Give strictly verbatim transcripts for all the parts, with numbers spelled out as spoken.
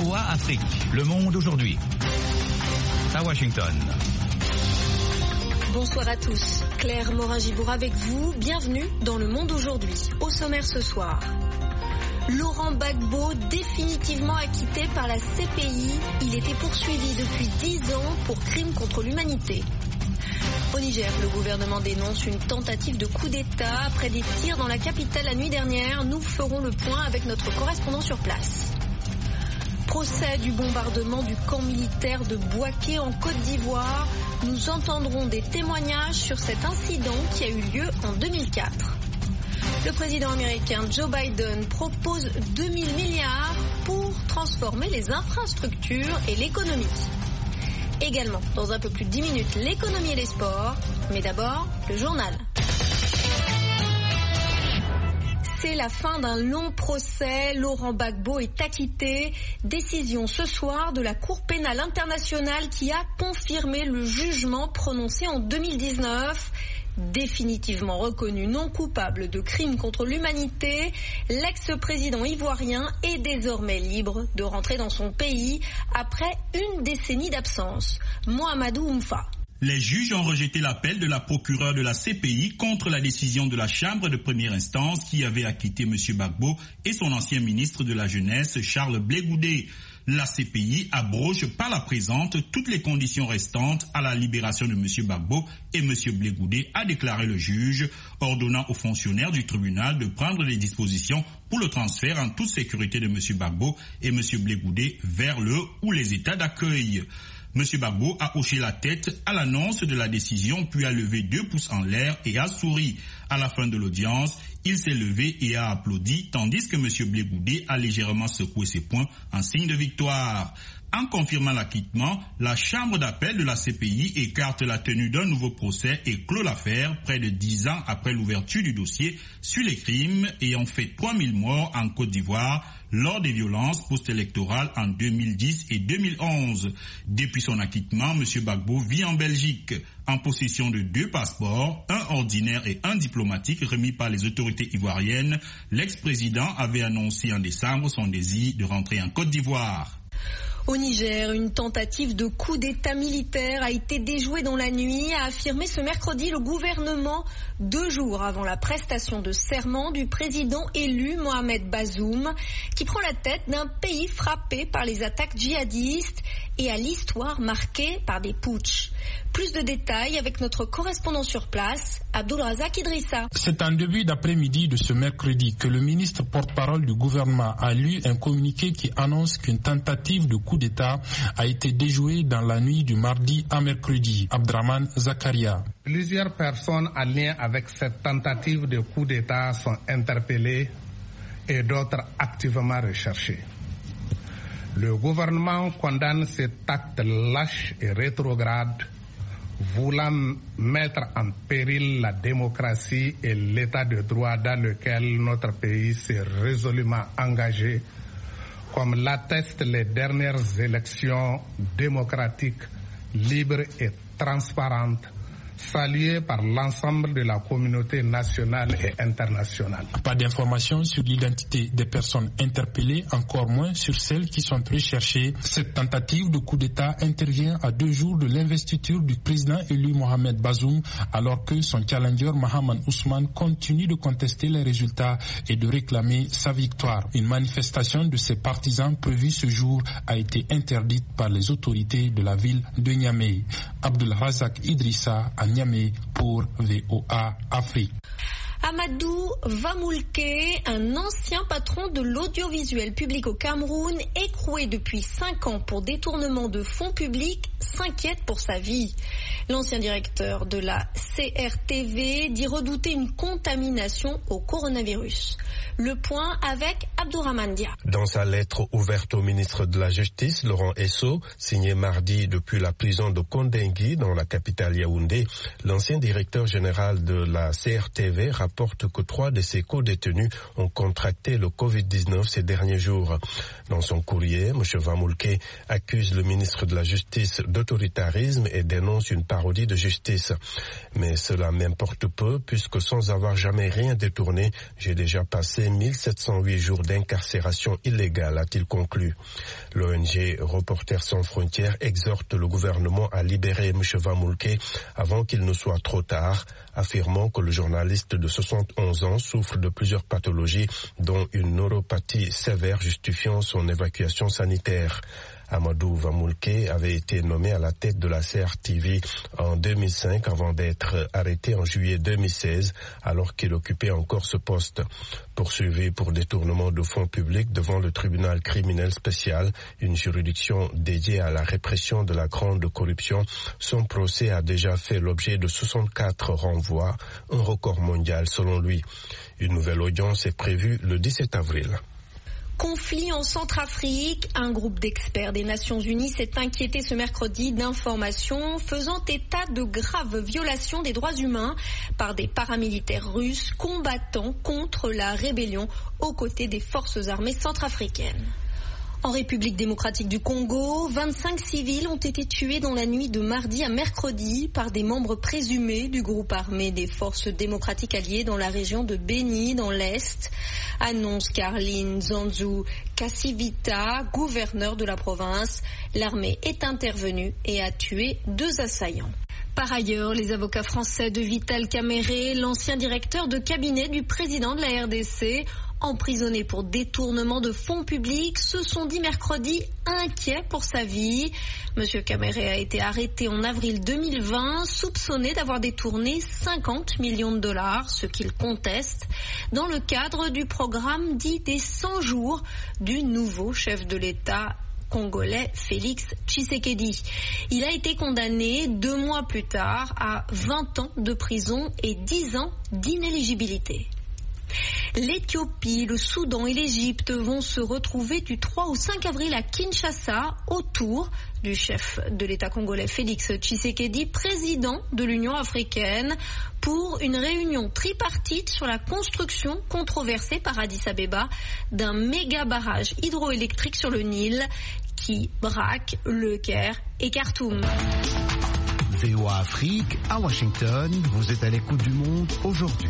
O A Afrique, Le Monde aujourd'hui. À Washington. Bonsoir à tous. Claire Morin-Gibour avec vous. Bienvenue dans Le Monde aujourd'hui. Au sommaire ce soir. Laurent Gbagbo, définitivement acquitté par la C P I. Il était poursuivi depuis dix ans pour crimes contre l'humanité. Au Niger, le gouvernement dénonce une tentative de coup d'État après des tirs dans la capitale la nuit dernière. Nous ferons le point avec notre correspondant sur place. Procès du bombardement du camp militaire de Bouaké en Côte d'Ivoire. Nous entendrons des témoignages sur cet incident qui a eu lieu en deux mille quatre. Le président américain Joe Biden propose deux mille milliards pour transformer les infrastructures et l'économie. Également, dans un peu plus de dix minutes, l'économie et les sports. Mais d'abord, le journal. C'est la fin d'un long procès. Laurent Gbagbo est acquitté. Décision ce soir de la Cour pénale internationale qui a confirmé le jugement prononcé en deux mille dix-neuf. Définitivement reconnu non coupable de crimes contre l'humanité, l'ex-président ivoirien est désormais libre de rentrer dans son pays après une décennie d'absence. Mohamedou Oumfa. Les juges ont rejeté l'appel de la procureure de la C P I contre la décision de la Chambre de première instance qui avait acquitté M. Gbagbo et son ancien ministre de la Jeunesse, Charles Blé Goudé. La C P I abroge par la présente toutes les conditions restantes à la libération de M. Gbagbo et M. Blé Goudé, a déclaré le juge, ordonnant aux fonctionnaires du tribunal de prendre les dispositions pour le transfert en toute sécurité de M. Gbagbo et M. Blé Goudé vers le ou les états d'accueil. M. Gbagbo a hoché la tête à l'annonce de la décision, puis a levé deux pouces en l'air et a souri. À la fin de l'audience, il s'est levé et a applaudi, tandis que M. Blé Goudé a légèrement secoué ses poings en signe de victoire. En confirmant l'acquittement, la Chambre d'appel de la C P I écarte la tenue d'un nouveau procès et clôt l'affaire près de dix ans après l'ouverture du dossier sur les crimes ayant fait trois mille morts en Côte d'Ivoire lors des violences post-électorales en deux mille dix et deux mille onze. Depuis son acquittement, M. Gbagbo vit en Belgique, en possession de deux passeports, un ordinaire et un diplomatique remis par les autorités ivoiriennes. L'ex-président avait annoncé en décembre son désir de rentrer en Côte d'Ivoire. Au Niger, une tentative de coup d'État militaire a été déjouée dans la nuit, a affirmé ce mercredi le gouvernement, deux jours avant la prestation de serment du président élu Mohamed Bazoum, qui prend la tête d'un pays frappé par les attaques djihadistes et à l'histoire marquée par des putschs. Plus de détails avec notre correspondant sur place, Abdulrazak Idrissa. C'est en début d'après-midi de ce mercredi que le ministre porte-parole du gouvernement a lu un communiqué qui annonce qu'une tentative de coup d'État a été déjouée dans la nuit du mardi à mercredi. Abdraman Zakaria. Plusieurs personnes en lien avec cette tentative de coup d'État sont interpellées et d'autres activement recherchées. Le gouvernement condamne cet acte lâche et rétrograde, voulant mettre en péril la démocratie et l'état de droit dans lequel notre pays s'est résolument engagé, comme l'attestent les dernières élections démocratiques, libres et transparentes, salué par l'ensemble de la communauté nationale et internationale. Pas d'informations sur l'identité des personnes interpellées, encore moins sur celles qui sont recherchées. Cette tentative de coup d'État intervient à deux jours de l'investiture du président élu Mohamed Bazoum, alors que son challenger Mahaman Ousmane continue de contester les résultats et de réclamer sa victoire. Une manifestation de ses partisans prévue ce jour a été interdite par les autorités de la ville de Niamey. Abdulrazak Idrissa à Niamey pour V O A Afrique. Amadou Vamoulke, un ancien patron de l'audiovisuel public au Cameroun, écroué depuis cinq ans pour détournement de fonds publics, s'inquiète pour sa vie. L'ancien directeur de la C R T V dit redouter une contamination au coronavirus. Le point avec Abdourahmane Dia. Dans sa lettre ouverte au ministre de la Justice, Laurent Esso, signée mardi depuis la prison de Kondengui dans la capitale Yaoundé, l'ancien directeur général de la C R T V rappelle rapporte que trois de ses co-détenus ont contracté le covid dix-neuf ces derniers jours. Dans son courrier, M. Van Moulke accuse le ministre de la Justice d'autoritarisme et dénonce une parodie de justice. Mais cela m'importe peu puisque sans avoir jamais rien détourné, j'ai déjà passé mille sept cent huit jours d'incarcération illégale, a-t-il conclu. L'O N G Reporters sans frontières exhorte le gouvernement à libérer M. Van Moulke avant qu'il ne soit trop tard, affirmant que le journaliste de soixante-onze ans souffre de plusieurs pathologies, dont une neuropathie sévère justifiant son évacuation sanitaire. Amadou Van Moulke avait été nommé à la tête de la C R T V en deux mille cinq avant d'être arrêté en juillet deux mille seize alors qu'il occupait encore ce poste. Poursuivi pour détournement de fonds publics devant le tribunal criminel spécial, une juridiction dédiée à la répression de la grande corruption, son procès a déjà fait l'objet de soixante-quatre renvois, un record mondial selon lui. Une nouvelle audience est prévue le dix-sept avril. Conflit en Centrafrique, un groupe d'experts des Nations Unies s'est inquiété ce mercredi d'informations faisant état de graves violations des droits humains par des paramilitaires russes combattant contre la rébellion aux côtés des forces armées centrafricaines. En République démocratique du Congo, vingt-cinq civils ont été tués dans la nuit de mardi à mercredi par des membres présumés du groupe armé des forces démocratiques alliées dans la région de Beni, dans l'Est, annonce Caroline Zanzu Kasivita, gouverneur de la province. L'armée est intervenue et a tué deux assaillants. Par ailleurs, les avocats français de Vital Kamerhe, l'ancien directeur de cabinet du président de la R D C, emprisonné pour détournement de fonds publics, se sont dit mercredi inquiets pour sa vie. Monsieur Kamerhe a été arrêté en avril deux mille vingt, soupçonné d'avoir détourné cinquante millions de dollars, ce qu'il conteste, dans le cadre du programme dit des cent jours du nouveau chef de l'État congolais Félix Tshisekedi. Il a été condamné deux mois plus tard à vingt ans de prison et dix ans d'inéligibilité. L'Éthiopie, le Soudan et l'Égypte vont se retrouver du trois au cinq avril à Kinshasa autour du chef de l'État congolais Félix Tshisekedi, président de l'Union africaine, pour une réunion tripartite sur la construction controversée par Addis Abeba d'un méga barrage hydroélectrique sur le Nil qui braque Le Caire et Khartoum. V O A Afrique, à Washington, vous êtes à l'écoute du monde aujourd'hui.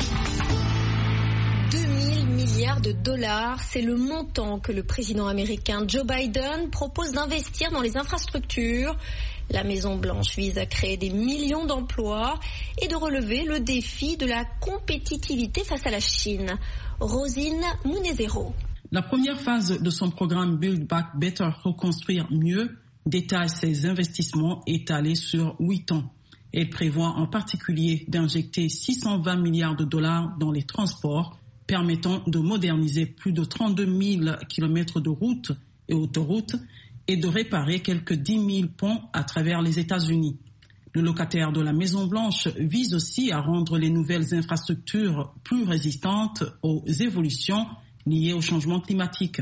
deux mille milliards de dollars, c'est le montant que le président américain Joe Biden propose d'investir dans les infrastructures. La Maison-Blanche vise à créer des millions d'emplois et de relever le défi de la compétitivité face à la Chine. Rosine Munezero. La première phase de son programme Build Back Better, reconstruire mieux, détaille ses investissements étalés sur huit ans. Elle prévoit en particulier d'injecter six cent vingt milliards de dollars dans les transports, permettant de moderniser plus de trente-deux mille kilomètres de routes et autoroutes et de réparer quelques dix mille ponts à travers les États-Unis. Le locataire de la Maison-Blanche vise aussi à rendre les nouvelles infrastructures plus résistantes aux évolutions liées au changement climatique.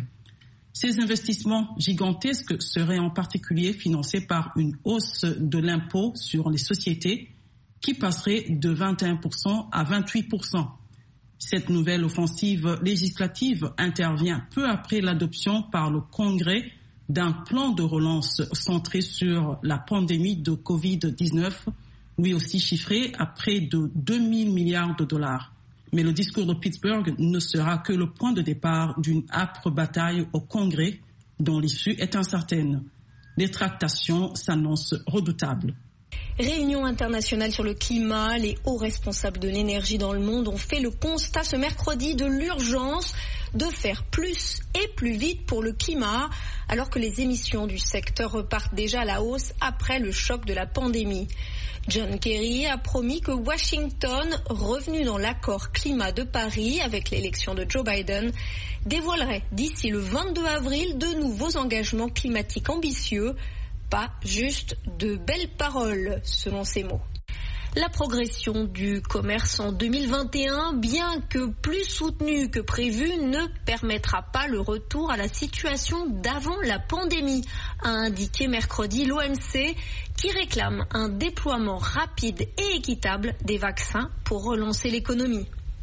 Ces investissements gigantesques seraient en particulier financés par une hausse de l'impôt sur les sociétés qui passerait de vingt et un pour cent à vingt-huit pour cent. Cette nouvelle offensive législative intervient peu après l'adoption par le Congrès d'un plan de relance centré sur la pandémie de covid dix-neuf, lui aussi chiffré à près de deux mille milliards de dollars. Mais le discours de Pittsburgh ne sera que le point de départ d'une âpre bataille au Congrès dont l'issue est incertaine. Les tractations s'annoncent redoutables. Réunion internationale sur le climat, les hauts responsables de l'énergie dans le monde ont fait le constat ce mercredi de l'urgence de faire plus et plus vite pour le climat, alors que les émissions du secteur repartent déjà à la hausse après le choc de la pandémie. John Kerry a promis que Washington, revenu dans l'accord climat de Paris avec l'élection de Joe Biden, dévoilerait d'ici le vingt-deux avril de nouveaux engagements climatiques ambitieux, pas juste de belles paroles, selon ses mots. La progression du commerce en deux mille vingt et un, bien que plus soutenue que prévu, ne permettra pas le retour à la situation d'avant la pandémie, a indiqué mercredi l'O M C, qui réclame un déploiement rapide et équitable des vaccins pour relancer l'économie.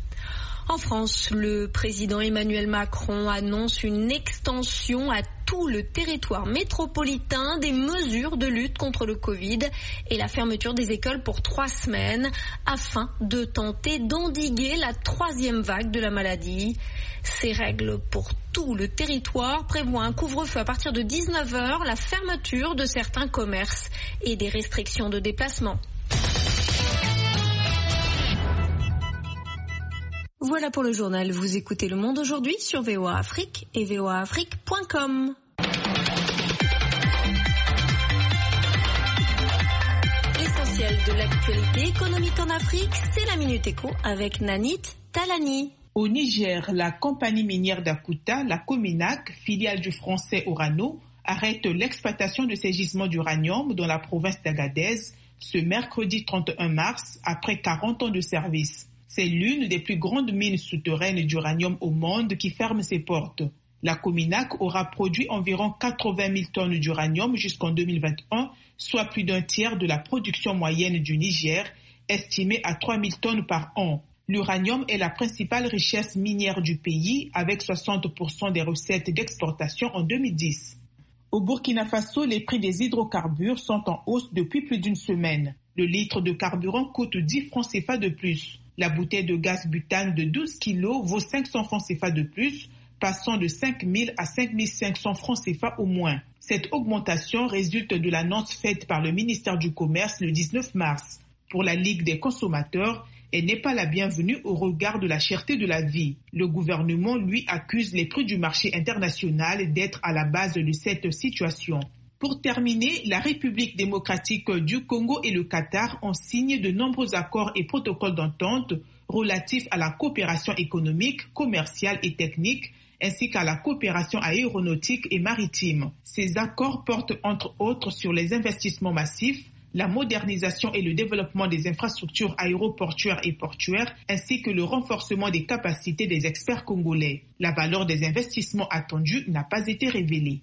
En France, le président Emmanuel Macron annonce une extension à tout le territoire métropolitain des mesures de lutte contre le Covid et la fermeture des écoles pour trois semaines afin de tenter d'endiguer la troisième vague de la maladie. Ces règles pour tout le territoire prévoient un couvre-feu à partir de dix-neuf heures, la fermeture de certains commerces et des restrictions de déplacement. Voilà pour le journal. Vous écoutez Le Monde aujourd'hui sur V O A Afrique et v o a afrique point com. L'essentiel de l'actualité économique en Afrique, c'est la Minute Éco avec Nanit Talani. Au Niger, la compagnie minière d'Akuta, la Cominac, filiale du français Orano, arrête l'exploitation de ses gisements d'uranium dans la province d'Agadez ce mercredi trente et un mars après quarante ans de service. C'est l'une des plus grandes mines souterraines d'uranium au monde qui ferme ses portes. La Cominac aura produit environ quatre-vingt mille tonnes d'uranium jusqu'en deux mille vingt et un, soit plus d'un tiers de la production moyenne du Niger, estimée à trois mille tonnes par an. L'uranium est la principale richesse minière du pays, avec soixante pour cent des recettes d'exportation en deux mille dix. Au Burkina Faso, les prix des hydrocarbures sont en hausse depuis plus d'une semaine. Le litre de carburant coûte dix francs C F A de plus. La bouteille de gaz butane de douze kilos vaut cinq cents francs C F A de plus, passant de cinq mille à cinq mille cinq cents francs C F A au moins. Cette augmentation résulte de l'annonce faite par le ministère du Commerce le dix-neuf mars. Pour la Ligue des consommateurs, elle n'est pas la bienvenue au regard de la cherté de la vie. Le gouvernement, lui, accuse les prix du marché international d'être à la base de cette situation. Pour terminer, la République démocratique du Congo et le Qatar ont signé de nombreux accords et protocoles d'entente relatifs à la coopération économique, commerciale et technique, ainsi qu'à la coopération aéronautique et maritime. Ces accords portent entre autres sur les investissements massifs, la modernisation et le développement des infrastructures aéroportuaires et portuaires, ainsi que le renforcement des capacités des experts congolais. La valeur des investissements attendus n'a pas été révélée.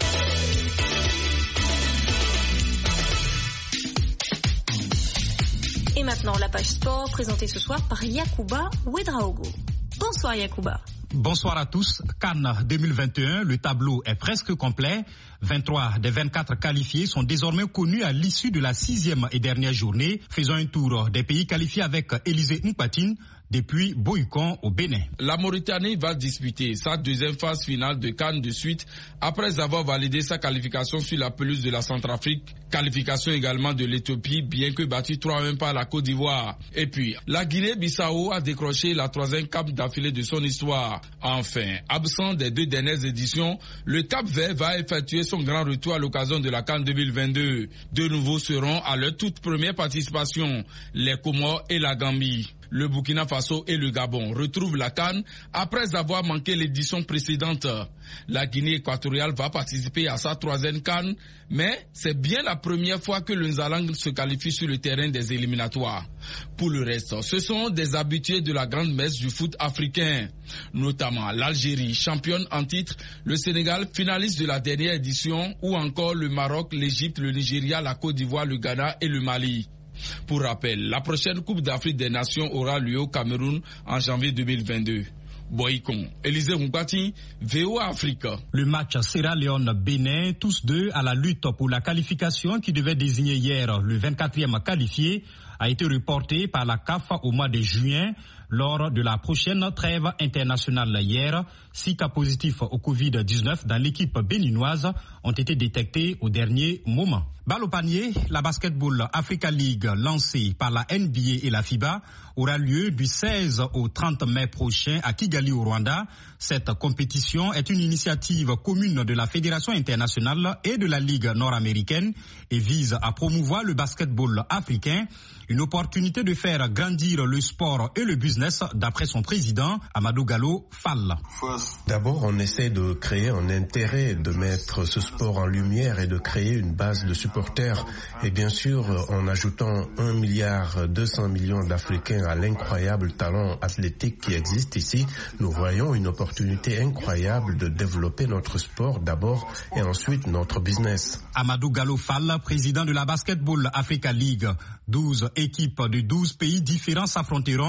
Et maintenant, la page sport présentée ce soir par Yacouba Ouedraogo. Bonsoir Yacouba. Bonsoir à tous. Cannes deux mille vingt et un, le tableau est presque complet. vingt-trois des vingt-quatre qualifiés sont désormais connus à l'issue de la sixième et dernière journée. Faisons un tour des pays qualifiés avec Élisée Mpatine depuis Boycon au Bénin. La Mauritanie va disputer sa deuxième phase finale de Cannes de suite après avoir validé sa qualification sur la pelouse de la Centrafrique. Qualification également de l'Éthiopie, bien que battue trois à un par la Côte d'Ivoire. Et puis, la Guinée-Bissau a décroché la troisième cape d'affilée de son histoire. Enfin, absent des deux dernières éditions, le Cap-Vert va effectuer son grand retour à l'occasion de la Cannes deux mille vingt-deux. De nouveau seront à leur toute première participation, les Comores et la Gambie. Le Burkina Faso et le Gabon retrouvent la Cannes après avoir manqué l'édition précédente. La Guinée équatoriale va participer à sa troisième Cannes, mais c'est bien la première fois que le Nzalang se qualifie sur le terrain des éliminatoires. Pour le reste, ce sont des habitués de la grande messe du foot africain, notamment l'Algérie, championne en titre, le Sénégal, finaliste de la dernière édition, ou encore le Maroc, l'Égypte, le Nigeria, la Côte d'Ivoire, le Ghana et le Mali. Pour rappel, la prochaine Coupe d'Afrique des Nations aura lieu au Cameroun en janvier deux mille vingt-deux. Boycon, Élisée Mpatine, V O A Afrique. Le match Sierra Leone-Bénin, tous deux à la lutte pour la qualification qui devait désigner hier le vingt-quatrième qualifié, a été reporté par la C A F au mois de juin lors de la prochaine trêve internationale hier. Six cas positifs au covid dix-neuf dans l'équipe béninoise ont été détectés au dernier moment. Balle au panier, la Basketball Africa League lancée par la N B A et la FIBA aura lieu du seize au trente mai prochain à Kigali au Rwanda. Cette compétition est une initiative commune de la Fédération internationale et de la Ligue nord-américaine et vise à promouvoir le basketball africain, une opportunité de faire grandir le sport et le business d'après son président Amadou Gallo Fall. D'abord, on essaie de créer un intérêt, de mettre ce sport en lumière et de créer une base de supporters. Et bien sûr, en ajoutant un milliard deux cents millions d'Africains à l'incroyable talent athlétique qui existe ici, nous voyons une opportunité incroyable de développer notre sport d'abord et ensuite notre business. Amadou Gallo Fall, président de la Basketball Africa League. douze équipes de douze pays différents s'affronteront.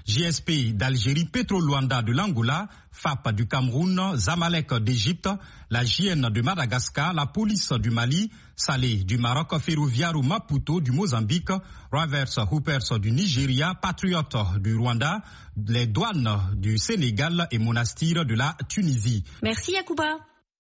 J S P d'Algérie, Petro-Luanda de l'Angola, F A P du Cameroun, Zamalek d'Égypte, la J N de Madagascar, la police du Mali, Salé du Maroc, Ferroviario Maputo du Mozambique, Rovers Hoopers du Nigeria, Patriot du Rwanda, les douanes du Sénégal et Monastir de la Tunisie. Merci Yacouba.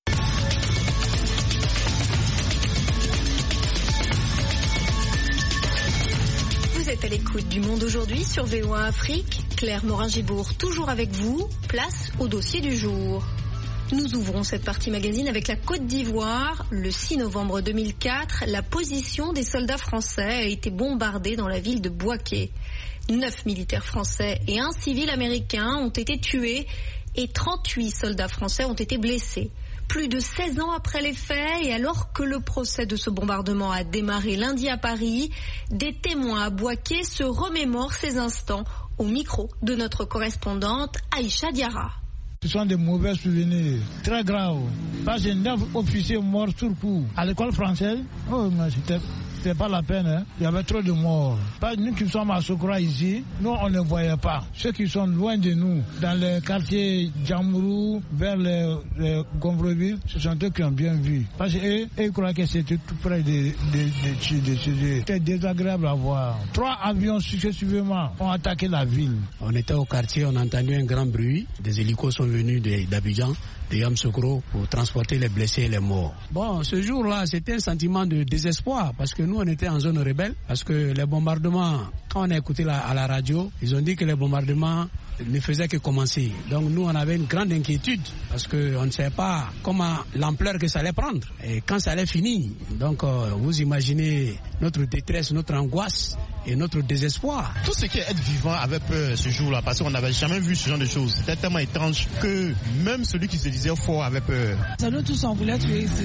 Vous êtes à l'écoute du Monde aujourd'hui sur V O A Afrique. Claire Morin-Gibourg toujours avec vous. Place au dossier du jour. Nous ouvrons cette partie magazine avec la Côte d'Ivoire. Le six novembre deux mille quatre, la position des soldats français a été bombardée dans la ville de Bouaké. Neuf militaires français et un civil américain ont été tués et trente-huit soldats français ont été blessés. Plus de seize ans après les faits et alors que le procès de ce bombardement a démarré lundi à Paris, des témoins à Bouaké se remémorent ces instants au micro de notre correspondante Aïcha Diarra. Ce sont des mauvais souvenirs, très graves. Parce que neuf officiers morts sur coup. À l'école française, oh, mais c'était, c'était pas la peine, hein. Il y avait trop de morts. Pas nous qui sommes à Sokora ici, nous on ne voyait pas. Ceux qui sont loin de nous, dans les quartiers Djamourou, vers les, les Gombreville, ce sont eux qui ont bien vu. Parce qu'eux, ils croient que c'était tout près de, de, de, de, de C'était désagréable à voir. Trois avions successivement ont attaqué la ville. On était au quartier, on a entendu un grand bruit. Des hélicos sont venus d'Abidjan, de Yamoussoukro, pour transporter les blessés et les morts. Bon, ce jour-là, c'était un sentiment de désespoir, parce que nous, on était en zone rebelle, parce que les bombardements, quand on a écouté la, à la radio, ils ont dit que les bombardements ne faisaient que commencer. Donc nous, on avait une grande inquiétude, parce qu'on ne savait pas comment l'ampleur que ça allait prendre, et quand ça allait finir. Donc, euh, vous imaginez notre détresse, notre angoisse, et notre désespoir. Tout ce qui est être vivant avait peur ce jour-là, parce qu'on n'avait jamais vu ce genre de choses. C'était tellement étrange que même celui qui se disait fort avait peur. Ça nous tous, on voulait tuer ici.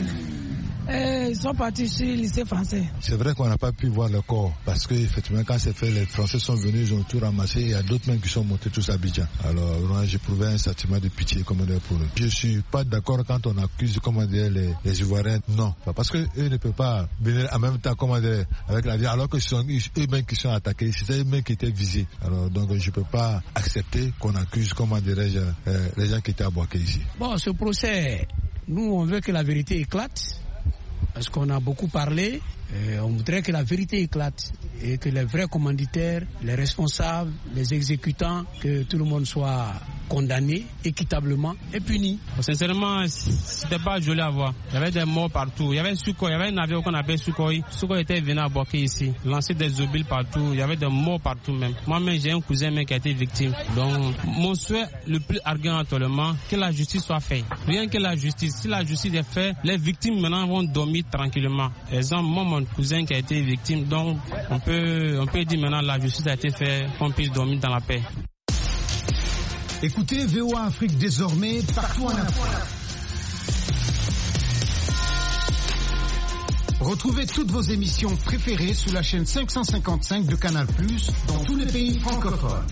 Et ils sont partis sur le lycée français. C'est vrai qu'on n'a pas pu voir le corps, parce que effectivement quand c'est fait, les Français sont venus, ils ont tout ramassé, il y a d'autres même qui sont montés tous à Abidjan. Alors moi j'éprouvais un sentiment de pitié comme dire, pour eux. Je suis pas d'accord quand on accuse comment dire, les, les Ivoiriens, non, parce que eux ne peuvent pas venir en même temps comment dire, avec la vie, alors que ce sont eux-mêmes qui sont attaqués, c'est eux-mêmes qui étaient visés. Alors donc je peux pas accepter qu'on accuse comment dirais-je euh, les gens qui étaient à Bouaké ici. Bon, ce procès, nous on veut que la vérité éclate. Parce qu'on a beaucoup parlé, euh, on voudrait que la vérité éclate et que les vrais commanditaires, les responsables, les exécutants, que tout le monde soit condamné équitablement et puni. Sincèrement, c'était pas joli à voir. Il y avait des morts partout. Il y avait Sukhoi, il y avait un navire qu'on appelle Sukhoi. Sukhoi était venu à Bouaké ici, lancer des obiles partout. Il y avait des morts partout même. Moi-même, j'ai un cousin même qui a été victime. Donc, mon souhait le plus ardent actuellement, que la justice soit faite. Rien que la justice. Si la justice est faite, les victimes maintenant vont dormir tranquillement. Exemple, moi, mon cousin qui a été victime, donc on peut, on peut dire maintenant la justice a été faite, qu'on puisse dormir dans la paix. Écoutez V O A Afrique désormais partout en Afrique. Retrouvez toutes vos émissions préférées sous la chaîne cinq cent cinquante-cinq de Canal plus, dans tous les pays francophones.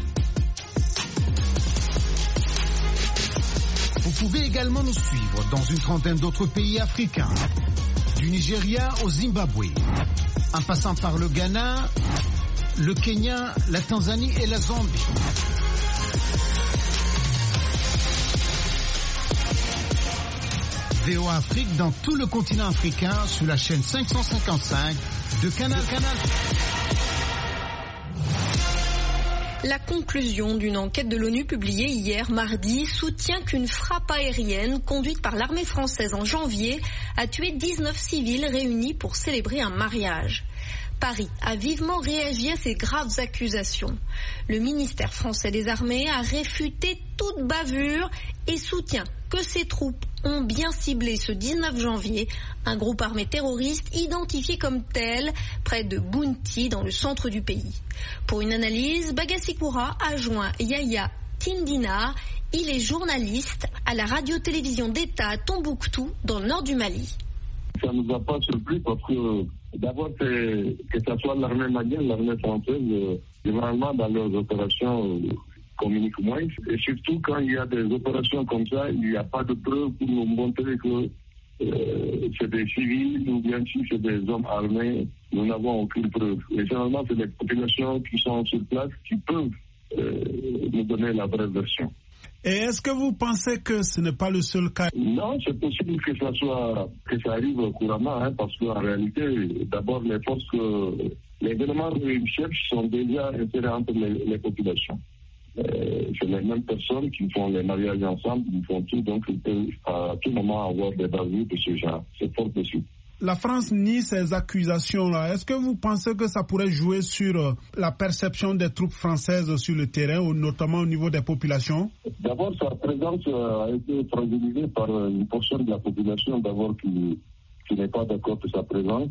Vous pouvez également nous suivre dans une trentaine d'autres pays africains, du Nigeria au Zimbabwe, en passant par le Ghana, le Kenya, la Tanzanie et la Zambie. V O A Afrique dans tout le continent africain sous la chaîne cinq cent cinquante-cinq de Canal Canal. La conclusion d'une enquête de l'ONU publiée hier mardi soutient qu'une frappe aérienne conduite par l'armée française en janvier a tué dix-neuf civils réunis pour célébrer un mariage. Paris a vivement réagi à ces graves accusations. Le ministère français des Armées a réfuté toute bavure et soutient que ses troupes ont bien ciblé ce dix-neuf janvier un groupe armé terroriste identifié comme tel près de Bounti dans le centre du pays. Pour une analyse, Bagassi-Koura a joint Yaya Tindina. Il est journaliste à la radio-télévision d'État à Tombouctou dans le nord du Mali. Ça ne nous a pas surpris parce que d'abord que ce soit l'armée malienne, l'armée française, euh, généralement dans leurs opérations euh, communiquent moins. Et surtout quand il y a des opérations comme ça, il n'y a pas de preuves pour nous montrer que euh, c'est des civils ou bien si c'est des hommes armés, nous n'avons aucune preuve. Et généralement c'est les populations qui sont sur place qui peuvent euh, nous donner la vraie version. Et est-ce que vous pensez que ce n'est pas le seul cas? Non, c'est possible que ça soit que ça arrive couramment, hein, parce qu'en réalité, d'abord les forces, que, les éléments de recherche sont déjà insérés entre les, les populations. Euh, c'est les mêmes personnes qui font les mariages ensemble, qui font tout, donc ils peuvent à tout moment avoir des bavures de ce genre. C'est fort possible. La France nie ces accusations-là. Est-ce que vous pensez que ça pourrait jouer sur la perception des troupes françaises sur le terrain, notamment au niveau des populations? D'abord, sa présence a été fragilisée par une portion de la population, d'abord qui, qui n'est pas d'accord de sa présence.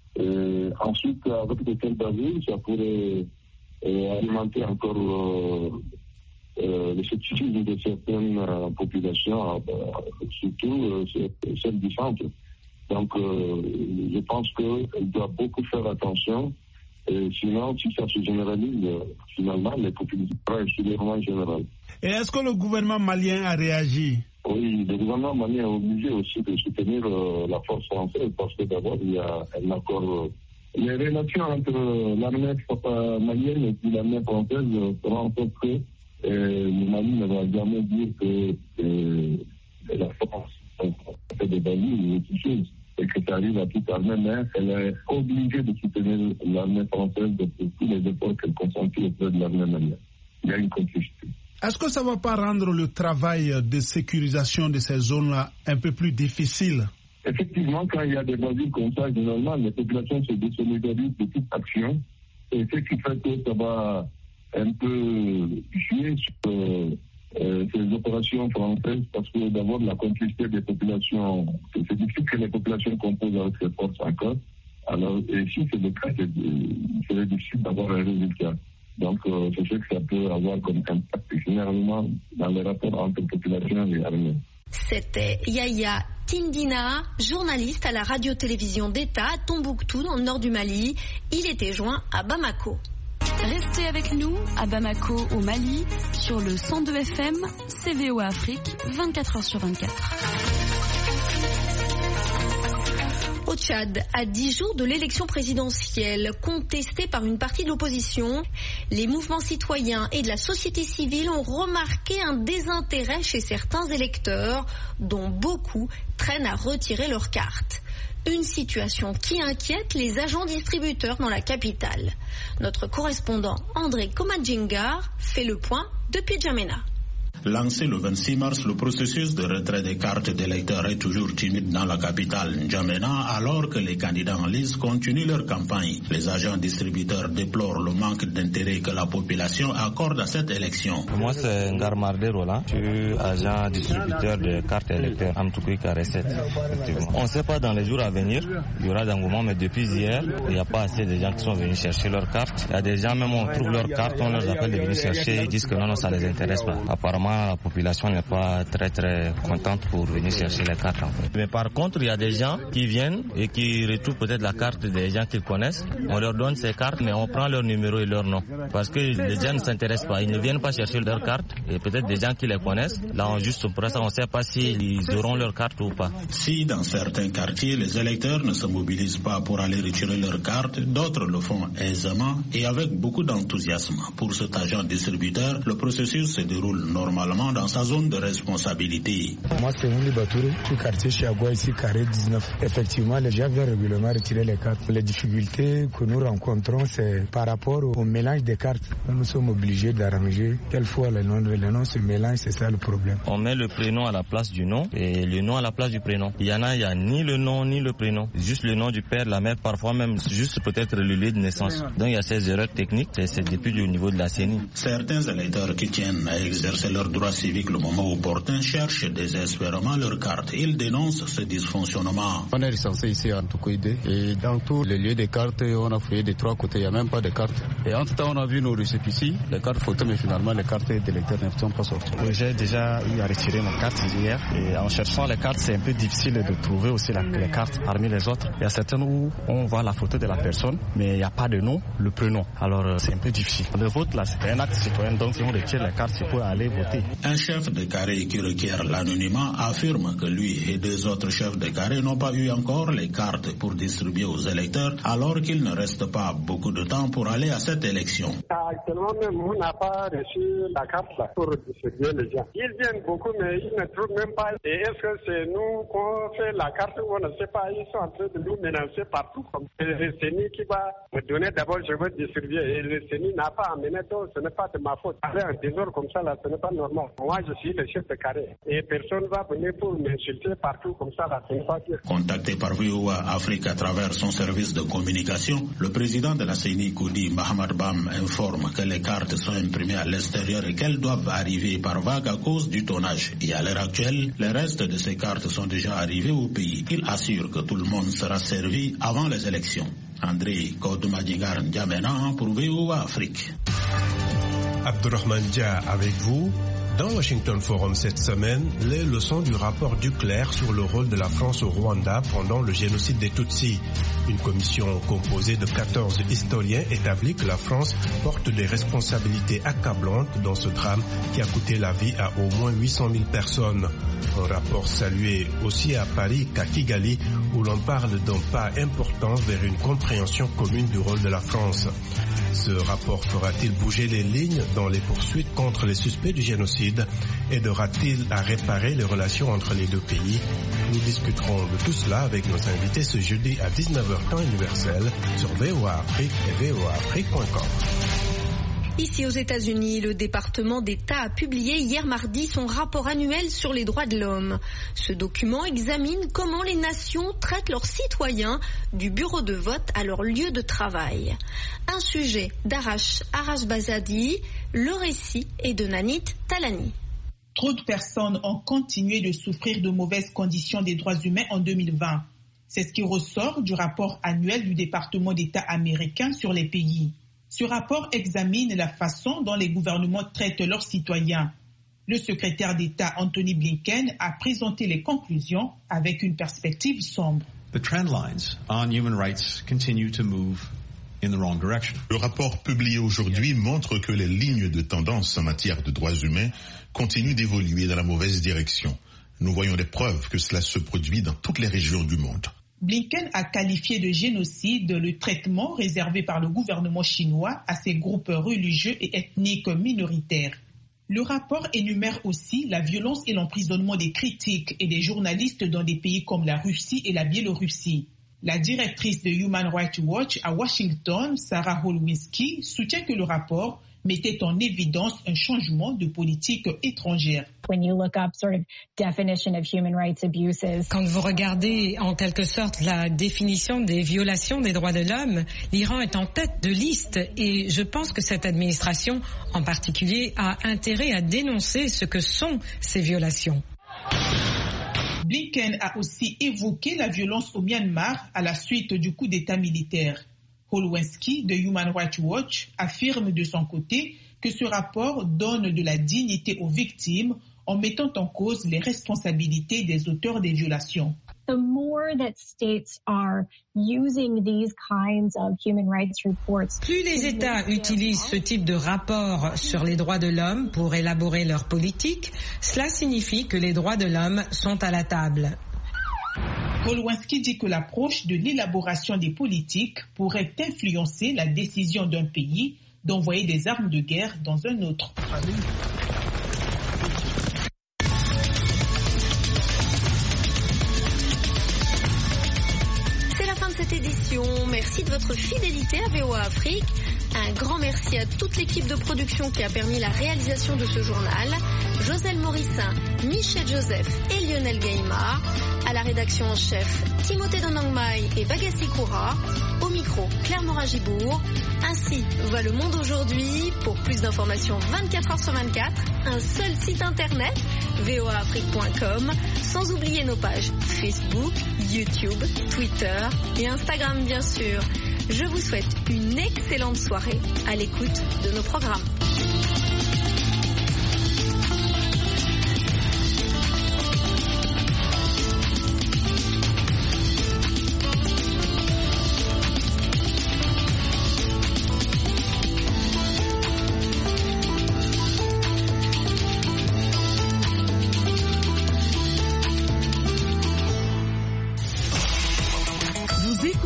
Et ensuite, avec de telles bavures, ça pourrait euh, alimenter encore euh, euh, le scepticisme de certaines euh, populations, euh, surtout euh, celles du centre. Donc, euh, je pense qu'il doit beaucoup faire attention. Et sinon, si ça se généralise, euh, finalement, les populations sont extrêmement générales. Et est-ce que le gouvernement malien a réagi? Oui, le gouvernement malien est obligé aussi de soutenir euh, la force française parce que d'abord, il y a un accord. Euh, les relations entre euh, l'armée malienne et puis l'armée française euh, feront en sorte que euh, le Mali ne va jamais dire que euh, la France fait des bavures ou autre chose, et que ça arrive à toute armée, mais elle est obligée de soutenir l'armée française de tous les efforts qu'elle consentit auprès de l'armée malienne. Il y a une complicité. Est-ce que ça ne va pas rendre le travail de sécurisation de ces zones-là un peu plus difficile? Effectivement, quand il y a des bavures comme ça, généralement, les populations se désolidarisent de toute action, et ce qui fait que ça va un peu jouer sur euh, Euh, ces opérations françaises parce que d'abord la complicité des populations, c'est difficile que les populations composent avec ces forces encore. Alors, et si c'est le cas, c'est, c'est difficile d'avoir un résultat. Donc, euh, je sais que ça peut avoir comme impact généralement dans les rapports entre population et armée. C'était Yaya Tindina, journaliste à la radio-télévision d'État à Tombouctou, dans le nord du Mali. Il était joint à Bamako. Restez avec nous à Bamako au Mali sur le cent deux F M, C V O Afrique, vingt-quatre heures sur vingt-quatre. Au Tchad, à dix jours de l'élection présidentielle contestée par une partie de l'opposition, les mouvements citoyens et de la société civile ont remarqué un désintérêt chez certains électeurs, dont beaucoup traînent à retirer leur carte. Une situation qui inquiète les agents distributeurs dans la capitale. Notre correspondant André Komadjingar fait le point depuis N'Djamena. Lancé le vingt-six mars, le processus de retrait des cartes d'électeurs est toujours timide dans la capitale N'Djamena alors que les candidats en lice continuent leur campagne. Les agents distributeurs déplorent le manque d'intérêt que la population accorde à cette élection. Moi c'est Ngar Mardero, je suis agent distributeur de cartes électeurs Amtoukri Kareset. On ne sait pas dans les jours à venir, il y aura des mouvements, mais depuis hier, il n'y a pas assez de gens qui sont venus chercher leurs cartes. Il y a des gens, même on trouve leurs cartes, on leur appelle de venir chercher, ils disent que non, non, ça ne les intéresse pas. Apparemment, la population n'est pas très très contente pour venir chercher les cartes en fait. Mais par contre, il y a des gens qui viennent et qui retrouvent peut-être la carte des gens qu'ils connaissent. On leur donne ces cartes, mais on prend leur numéro et leur nom. Parce que les gens ne s'intéressent pas, ils ne viennent pas chercher leurs cartes. Et peut-être des gens qui les connaissent, là on juste pour ça on ne sait pas s'ils auront leur carte ou pas. Si dans certains quartiers, les électeurs ne se mobilisent pas pour aller retirer leurs cartes, d'autres le font aisément et avec beaucoup d'enthousiasme. Pour cet agent distributeur, le processus se déroule normalement dans sa zone de responsabilité. Moi c'est Mouli Batouré, tout quartier Chiagua ici, carré dix-neuf. Effectivement, les gens viennent régulièrement retirer les cartes. Les difficultés que nous rencontrons, c'est par rapport au mélange des cartes. Nous sommes obligés d'arranger quelquefois les noms, les noms se mélangent, c'est ça le problème. On met le prénom à la place du nom et le nom à la place du prénom. Il y en a, il n'y a ni le nom ni le prénom. Juste le nom du père, la mère, parfois même juste peut-être le lieu de naissance. Donc il y a ces erreurs techniques, c'est depuis au niveau de la C E N I. Certains électeurs qui tiennent à exercer leurs droits civiques le moment opportun cherchent désespérément leur carte. Ils dénoncent ce dysfonctionnement. On est recensé ici à Ntoukouide et dans tous les lieux de cartes, on a fouillé des trois côtés, il n'y a même pas de cartes. Et entre temps, on a vu nos récépissés, les cartes photos, mais finalement les cartes d'électeurs ne sont pas sorties. J'ai déjà eu à retirer ma carte hier et en cherchant les cartes, c'est un peu difficile de trouver aussi la, les cartes parmi les autres. Il y a certaines où on voit la photo de la personne, mais il n'y a pas de nom, le prénom. Alors c'est un peu difficile. Le vote là, c'est un acte citoyen, donc si on retire les cartes, c'est pour aller voter. contacter. Un chef de carré qui requiert l'anonymat affirme que lui et deux autres chefs de carré n'ont pas eu encore les cartes pour distribuer aux électeurs, alors qu'il ne reste pas beaucoup de temps pour aller à cette élection. Actuellement même, on n'a pas reçu la carte là, pour distribuer les gens. Ils viennent beaucoup, mais ils ne trouvent même pas. Et est-ce que c'est nous qu'on fait la carte ou on ne sait pas? Ils sont en train de nous menacer partout. C'est le C E N I qui va me donner d'abord, je veux distribuer. Et le C E N I n'a pas amené, donc ce n'est pas de ma faute. Aller en désordre comme ça, là, ce n'est pas normal. Moi, je suis le chef de carré. Et personne ne va venir pour m'insulter partout comme ça, là, ce n'est pas bien. Contacté par V O A Afrique à travers son service de communication, le président de la C E N I, Koudi Mahamad Bam, informe que les cartes sont imprimées à l'extérieur et qu'elles doivent arriver par vague à cause du tonnage. Et à l'heure actuelle, les restes de ces cartes sont déjà arrivés au pays. Il assure que tout le monde sera servi avant les élections. André Kodoumadjigar N'Djamena pour V O A Afrique. Abdurrahman Dia avec vous. Dans Washington Forum cette semaine, les leçons du rapport Duclerc sur le rôle de la France au Rwanda pendant le génocide des Tutsis. Une commission composée de quatorze historiens établit que la France porte des responsabilités accablantes dans ce drame qui a coûté la vie à au moins huit cent mille personnes. Un rapport salué aussi à Paris qu'à Kigali où l'on parle d'un pas important vers une compréhension commune du rôle de la France. Ce rapport fera-t-il bouger les lignes dans les poursuites contre les suspects du génocide? Aidera-t-il à réparer les relations entre les deux pays? Nous discuterons de tout cela avec nos invités ce jeudi à dix-neuf heures temps universel sur V O A Afrique et V O A Afrique point com. Ici aux États-Unis, le département d'État a publié hier mardi son rapport annuel sur les droits de l'homme. Ce document examine comment les nations traitent leurs citoyens du bureau de vote à leur lieu de travail. Un sujet d'Arash Arashbazadi, le récit est de Nanit Talani. Trop de personnes ont continué de souffrir de mauvaises conditions des droits humains en deux mille vingt. C'est ce qui ressort du rapport annuel du département d'État américain sur les pays. Ce rapport examine la façon dont les gouvernements traitent leurs citoyens. Le secrétaire d'État Anthony Blinken a présenté les conclusions avec une perspective sombre. The trend lines on human rights continue to move in the wrong direction. Le rapport publié aujourd'hui montre que les lignes de tendance en matière de droits humains continuent d'évoluer dans la mauvaise direction. Nous voyons des preuves que cela se produit dans toutes les régions du monde. Blinken a qualifié de génocide le traitement réservé par le gouvernement chinois à ces groupes religieux et ethniques minoritaires. Le rapport énumère aussi la violence et l'emprisonnement des critiques et des journalistes dans des pays comme la Russie et la Biélorussie. La directrice de Human Rights Watch à Washington, Sarah Holwinski, soutient que le rapport mettait en évidence un changement de politique étrangère. When you look up sort of definition of human rights abuses. Quand vous regardez en quelque sorte la définition des violations des droits de l'homme, l'Iran est en tête de liste et je pense que cette administration en particulier a intérêt à dénoncer ce que sont ces violations. Blinken a aussi évoqué la violence au Myanmar à la suite du coup d'État militaire. Holwinski de Human Rights Watch affirme de son côté que ce rapport donne de la dignité aux victimes en mettant en cause les responsabilités des auteurs des violations. The more that states are using these kinds of human rights reports. Plus les États utilisent ce type de rapport sur les droits de l'homme pour élaborer leur politique, cela signifie que les droits de l'homme sont à la table. Holwinski dit que l'approche de l'élaboration des politiques pourrait influencer la décision d'un pays d'envoyer des armes de guerre dans un autre. C'est la fin de cette édition. Merci de votre fidélité à V O A Afrique. Un grand merci à toute l'équipe de production qui a permis la réalisation de ce journal. Joselle Morissin, Michel Joseph et Lionel Gaïmard. À la rédaction en chef, Timothée Donangmai et Bagassi Koura. Au micro, Claire Moragibourg. Ainsi va le monde aujourd'hui. Pour plus d'informations vingt-quatre heures sur vingt-quatre, un seul site internet, V O A Afrique point com, sans oublier nos pages Facebook, YouTube, Twitter et Instagram bien sûr. Je vous souhaite une excellente soirée à l'écoute de nos programmes.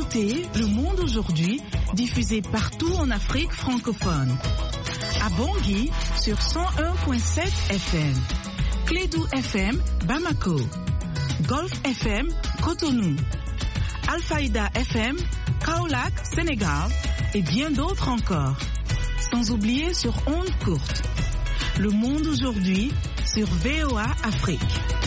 Écoutez Le Monde aujourd'hui, diffusé partout en Afrique francophone. À Bangui sur cent un virgule sept F M. Clédou F M, Bamako. Golf F M, Cotonou. Alfaïda F M, Kaolack, Sénégal. Et bien d'autres encore. Sans oublier sur ondes courtes. Le Monde aujourd'hui sur V O A Afrique.